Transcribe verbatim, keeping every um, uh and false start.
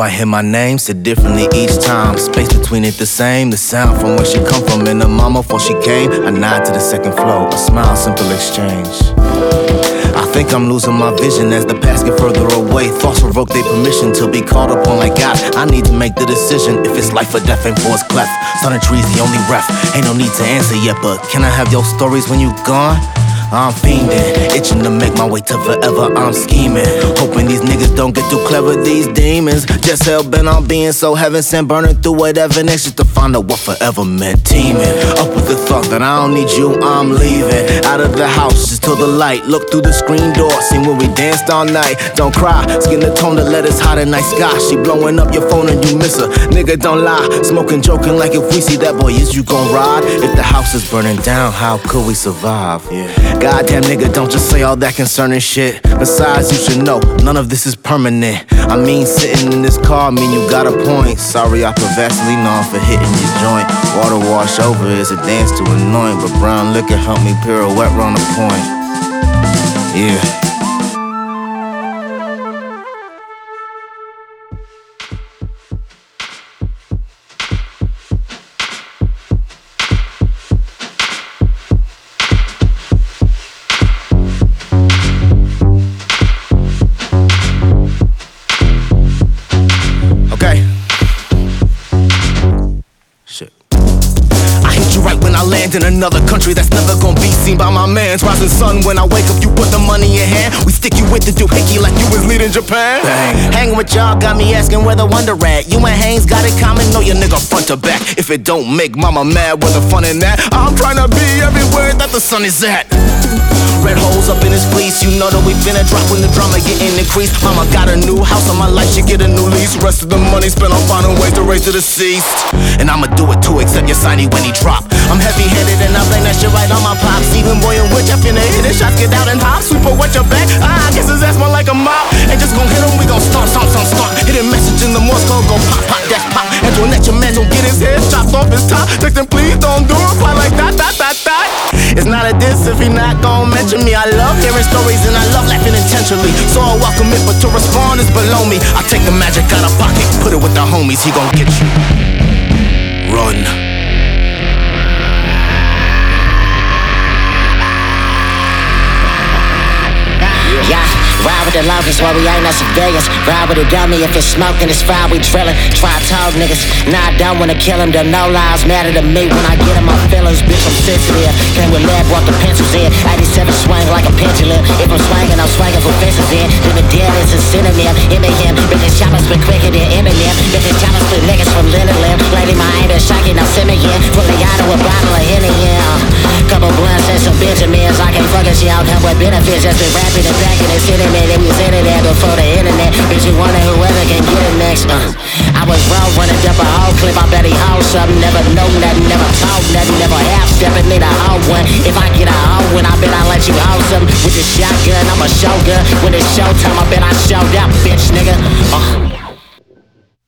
I hear my name said differently each time. Space between it the same, the sound from where she come from. And the mama before she came, I nod to the second floor, a smile, simple exchange. I think I'm losing my vision as the past get further away. Thoughts revoke their permission to be called upon like God. I need to make the decision if it's life or death ain't for its cleft. Sun and trees the only ref, ain't no need to answer yet. But can I have your stories when you gone? I'm fiending, itching to make my way to forever. I'm scheming, hoping these niggas don't get too clever. These demons just hell-bent on being so heaven sent, burning through whatever next just to find out what forever meant. Teaming up with the thought that I don't need you, I'm leaving out of the house just till the light. Look through the screen door, seen when we danced all night. Don't cry, skin the tone to let us hide a night sky. She blowing up your phone and you miss her. Nigga, don't lie, smoking, joking like if we see that boy, is you gon' ride? If the house is burning down, how could we survive? Yeah. Goddamn nigga, don't just say all that concerning shit. Besides, you should know, none of this is permanent. I mean, sitting in this car, mean you got a point. Sorry, I put Vaseline on for hitting your joint. Water wash over is a dance to anoint, but brown liquor help me pirouette round the point. Yeah. In another country that's never gonna be seen by my mans. Rising sun, when I wake up, you put the money in your hand. We stick you with the doohickey like you was leading Japan. Bang. Hanging with y'all got me asking where the wonder at. You and Haynes got it common, know your nigga front to back. If it don't make mama mad, where the fun in that? I'm trying to be everywhere that the sun is at. Red holes up in his fleece, you know that we finna drop when the drama getting increased. Mama got a new house on my life, she get a new lease. Rest of the money spent on finding ways to raise the deceased. And I'ma do it too, except your signy when he drop. I'm heavy-headed and I blame that shit right on my pops. Even boy and witch, I finna hit it, shots get out and hop. Sweep her with your back, ah, I guess his ass more like a mop. Ain't just gon' hit him, we gon' stomp, stomp, stomp, stomp. Hit a message in the Morse code, go pop, pop, dash, pop. Antoinette, your man don't get his head chopped off his top. Text him, please don't do it, fly like that, that, that, that. It's not a diss if he not gon' mention me. I love hearing stories and I love laughing intentionally. So I welcome it, but to respond is below me. I take the magic out of pocket, put it with the homies, he gon' get you. Run. Yeah, ride with the locust while we ain't no civilians. Ride with the dummy, if it's smoking, it's fire, we drillin'. Try told niggas, nah, I don't wanna kill him. The no lies matter to me when I get in my feelings. Bitch, I'm sensitive. Came with lead, brought the pencils in. eighty-seven swing like a pendulum. If I'm swinging, I'm swinging for fences in. Living dead is a synonym. Him and him, bitches choppers split quicker than Eminem. Bitches choppers split niggas from Linoleum. Lady, my aim is shaking, I'm simming in. Fully out of a bottle of Henny, yeah. Couple blunts and some Benjamins. I can't fuck a shit, I'll come with benefits. Just been rapping and backing and sitting there. They was in it there before the internet. Bitch, you wonder whoever can get it next. Uh. I was wrong, running up a whole clip. I bet he hold something. Never know nothing, never talk nothing. Never half stepping, need a whole one. If I get a whole one, I bet I let you hold something. With the shotgun, I'm a showgun. When it's showtime, I bet I showed up, bitch, nigga.